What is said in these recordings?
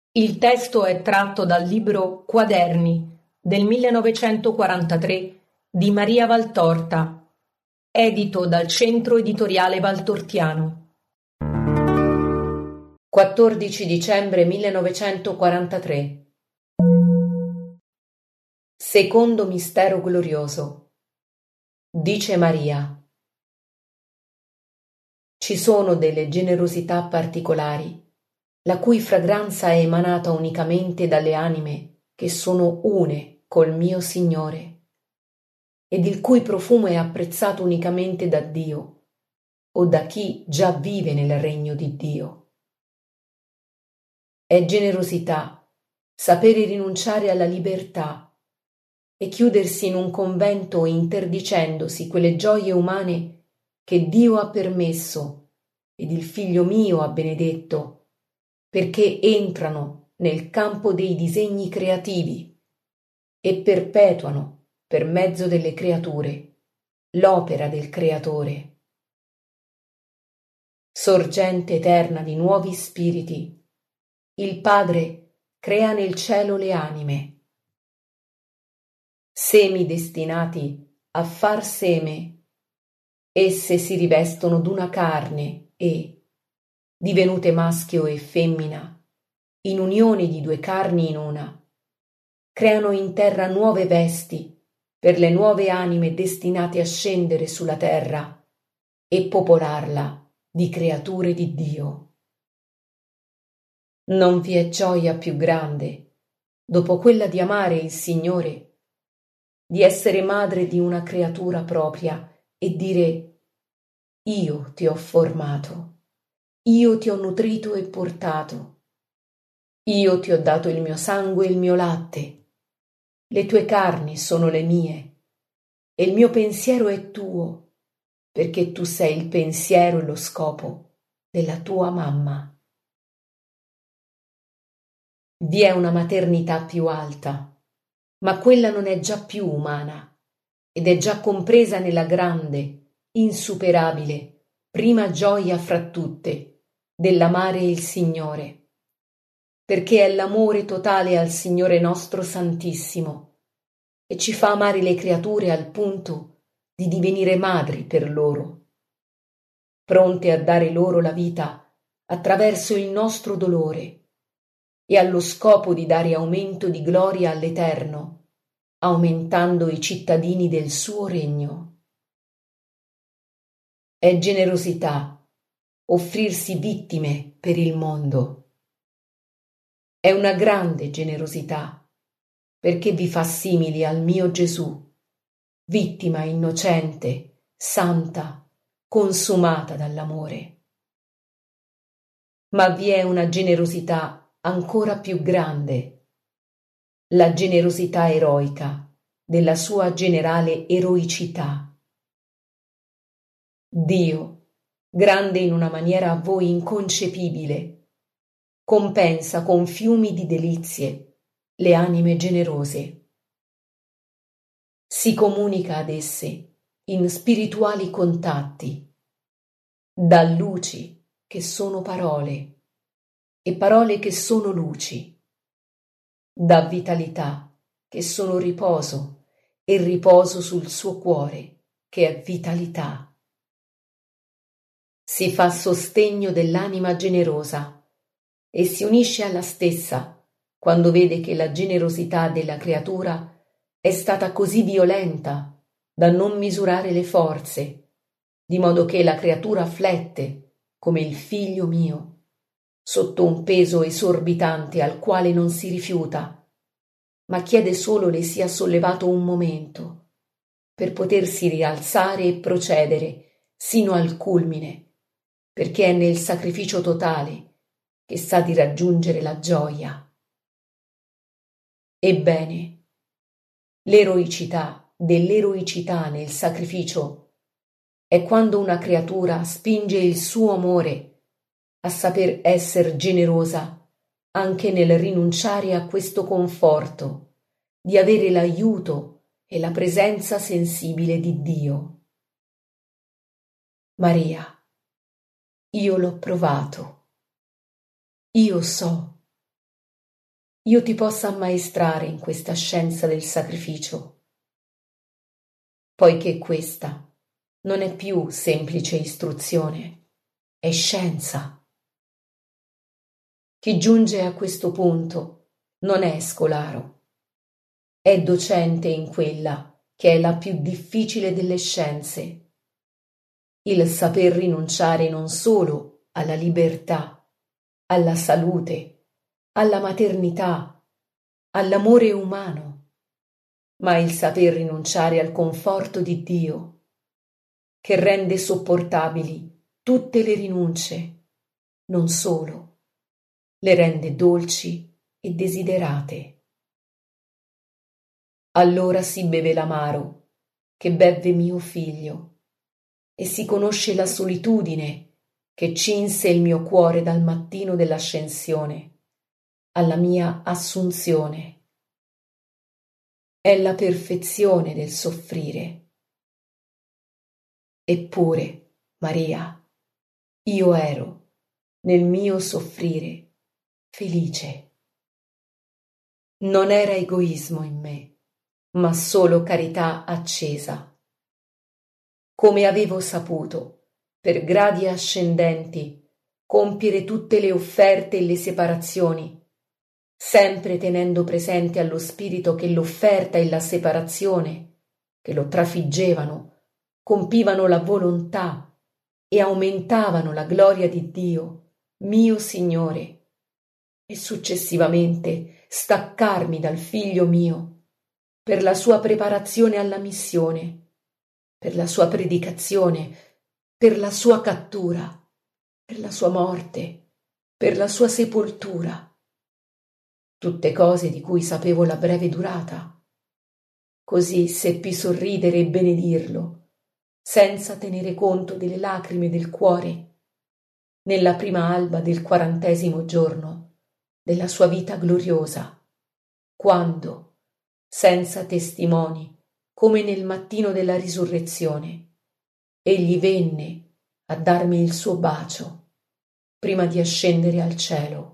Il testo è tratto dal libro Quaderni del 1943 di Maria Valtorta, edito dal Centro Editoriale Valtortiano. 14 dicembre 1943. Secondo mistero glorioso. Dice Maria: ci sono delle generosità particolari, la cui fragranza è emanata unicamente dalle anime che sono une col mio Signore, ed il cui profumo è apprezzato unicamente da Dio o da chi già vive nel regno di Dio. È generosità sapere rinunciare alla libertà e chiudersi in un convento interdicendosi quelle gioie umane che Dio ha permesso ed il Figlio mio ha benedetto, perché entrano nel campo dei disegni creativi e perpetuano per mezzo delle creature l'opera del Creatore. Sorgente eterna di nuovi spiriti, il Padre crea nel cielo le anime, semi destinati a far seme. Esse si rivestono d'una carne e, divenute maschio e femmina, in unione di due carni in una, creano in terra nuove vesti per le nuove anime destinate a scendere sulla terra e popolarla di creature di Dio. Non vi è gioia più grande, dopo quella di amare il Signore, di essere madre di una creatura propria e dire: io ti ho formato, io ti ho nutrito e portato, io ti ho dato il mio sangue e il mio latte, le tue carni sono le mie, e il mio pensiero è tuo, perché tu sei il pensiero e lo scopo della tua mamma. Vi è una maternità più alta, ma quella non è già più umana, ed è già compresa nella grande, insuperabile, prima gioia fra tutte, dell'amare il Signore, perché è l'amore totale al Signore nostro Santissimo, e ci fa amare le creature al punto di divenire madri per loro, pronte a dare loro la vita attraverso il nostro dolore, e allo scopo di dare aumento di gloria all'Eterno, aumentando i cittadini del suo regno. È generosità offrirsi vittime per il mondo. È una grande generosità, perché vi fa simili al mio Gesù, vittima innocente, santa, consumata dall'amore. Ma vi è una generosità ancora più grande, la generosità eroica della sua generale eroicità. Dio, grande in una maniera a voi inconcepibile, compensa con fiumi di delizie le anime generose. Si comunica ad esse in spirituali contatti, dà luci che sono parole e parole che sono luci, dà vitalità che sono riposo e riposo sul suo cuore che è vitalità. Si fa sostegno dell'anima generosa e si unisce alla stessa quando vede che la generosità della creatura è stata così violenta da non misurare le forze, di modo che la creatura flette, come il figlio mio, sotto un peso esorbitante al quale non si rifiuta, ma chiede solo le sia sollevato un momento, per potersi rialzare e procedere sino al culmine, perché è nel sacrificio totale che sa di raggiungere la gioia. Ebbene, l'eroicità dell'eroicità nel sacrificio è quando una creatura spinge il suo amore a saper esser generosa anche nel rinunciare a questo conforto di avere l'aiuto e la presenza sensibile di Dio. Maria, io l'ho provato. Io so io ti possa ammaestrare in questa scienza del sacrificio, poiché questa non è più semplice istruzione, è scienza. Chi giunge a questo punto non è scolaro, è docente in quella che è la più difficile delle scienze, il saper rinunciare non solo alla libertà, alla salute, alla maternità, all'amore umano, ma il saper rinunciare al conforto di Dio, che rende sopportabili tutte le rinunce, non solo, le rende dolci e desiderate. Allora si beve l'amaro che bevve mio figlio e si conosce la solitudine che cinse il mio cuore dal mattino dell'ascensione alla mia assunzione. È la perfezione del soffrire. Eppure, Maria, io ero, nel mio soffrire, felice. Non era egoismo in me, ma solo carità accesa. Come avevo saputo, per gradi ascendenti, compiere tutte le offerte e le separazioni, sempre tenendo presente allo spirito che l'offerta e la separazione, che lo trafiggevano, compivano la volontà e aumentavano la gloria di Dio, mio Signore, e successivamente staccarmi dal figlio mio per la sua preparazione alla missione, per la sua predicazione, per la sua cattura, per la sua morte, per la sua sepoltura. Tutte cose di cui sapevo la breve durata. Così seppi sorridere e benedirlo, senza tenere conto delle lacrime del cuore, nella prima alba del 40° giorno della sua vita gloriosa, quando, senza testimoni, come nel mattino della risurrezione, egli venne a darmi il suo bacio prima di ascendere al cielo.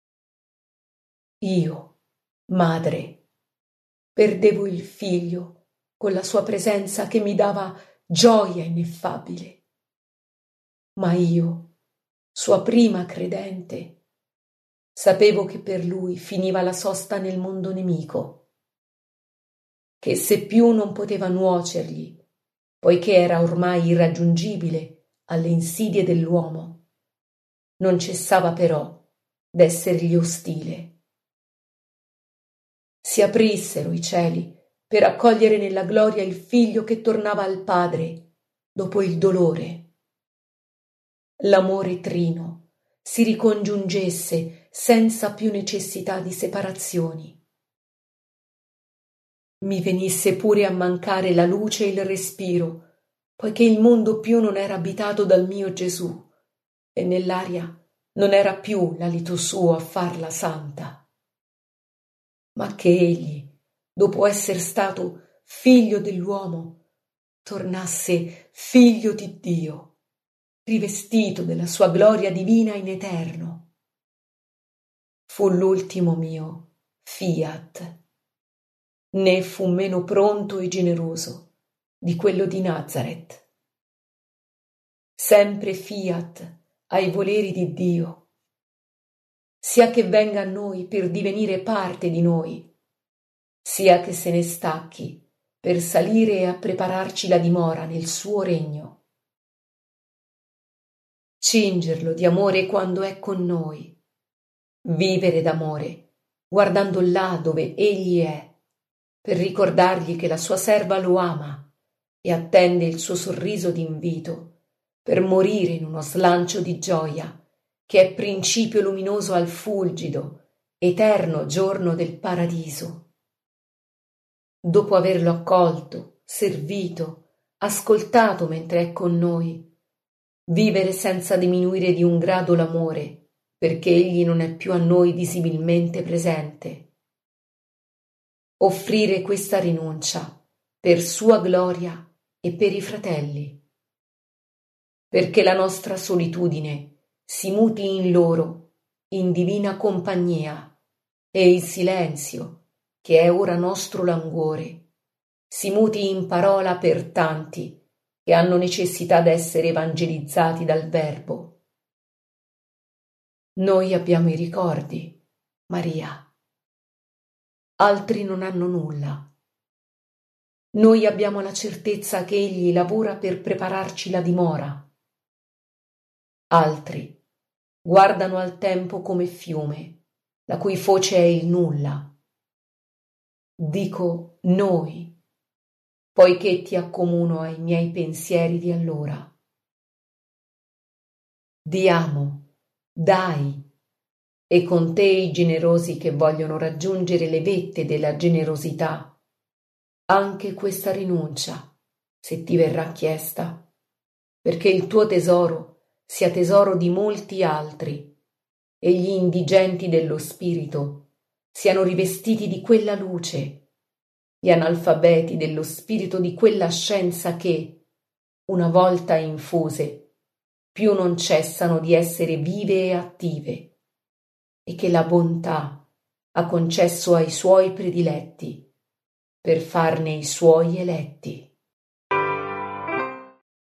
Io, madre, perdevo il figlio con la sua presenza che mi dava gioia ineffabile. Ma io, sua prima credente, sapevo che per lui finiva la sosta nel mondo nemico, che se più non poteva nuocergli, poiché era ormai irraggiungibile alle insidie dell'uomo, non cessava però d'essergli ostile. Si aprissero i cieli per accogliere nella gloria il figlio che tornava al padre dopo il dolore. L'amore trino si ricongiungesse senza più necessità di separazioni. Mi venisse pure a mancare la luce e il respiro, poiché il mondo più non era abitato dal mio Gesù e nell'aria non era più l'alito suo a farla santa. Ma che egli, dopo esser stato figlio dell'uomo, tornasse figlio di Dio, rivestito della sua gloria divina in eterno. Fu l'ultimo mio fiat, né fu meno pronto e generoso di quello di Nazareth. Sempre fiat ai voleri di Dio, sia che venga a noi per divenire parte di noi, sia che se ne stacchi per salire e a prepararci la dimora nel suo regno. Cingerlo di amore quando è con noi, vivere d'amore, guardando là dove egli è, per ricordargli che la sua serva lo ama e attende il suo sorriso d'invito, per morire in uno slancio di gioia, che è principio luminoso al fulgido, eterno giorno del paradiso. Dopo averlo accolto, servito, ascoltato mentre è con noi, vivere senza diminuire di un grado l'amore, perché egli non è più a noi visibilmente presente. Offrire questa rinuncia per sua gloria e per i fratelli, perché la nostra solitudine si muti in loro in divina compagnia e il silenzio, che è ora nostro languore, si muti in parola per tanti che hanno necessità d'essere evangelizzati dal Verbo. Noi abbiamo i ricordi, Maria. Altri non hanno nulla. Noi abbiamo la certezza che Egli lavora per prepararci la dimora. Altri guardano al tempo come fiume, la cui foce è il nulla. Dico noi, poiché ti accomuno ai miei pensieri di allora. Diamo, dai, e con te i generosi che vogliono raggiungere le vette della generosità, anche questa rinuncia, se ti verrà chiesta, perché il tuo tesoro sia tesoro di molti altri e gli indigenti dello spirito siano rivestiti di quella luce, gli analfabeti dello spirito di quella scienza che, una volta infuse, più non cessano di essere vive e attive, e che la bontà ha concesso ai suoi prediletti per farne i suoi eletti.